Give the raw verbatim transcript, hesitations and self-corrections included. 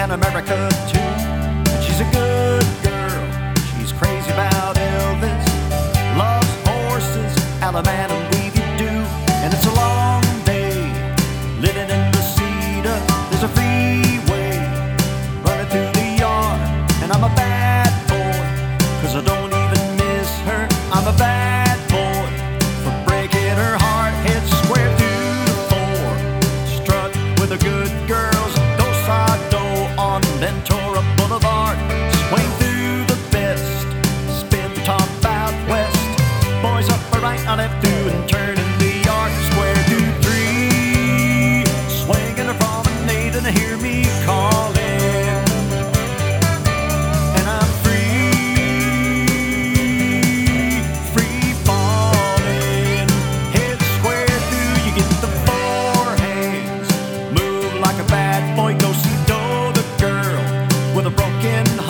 and America too. And she's a good girl, she's crazy about Elvis, loves horses, Alabama and Weavy do. And it's a long day living in Reseda. There's a freeway running through the yard, and I'm a bad boy, cause I don't even miss her. I'm a bad boy for breaking her heart. Head square through the four, struck with the good girls, Dos Do on Ventura Boulevard. Swing through the best, spin the top out west, boys up or right, I left through and turn in the yard. Square through three, swinging a promenade, and I hear me calling, and I'm free, free falling. Head square through, you get the four hands, move like a bad boy, go see Do, the girl with a broken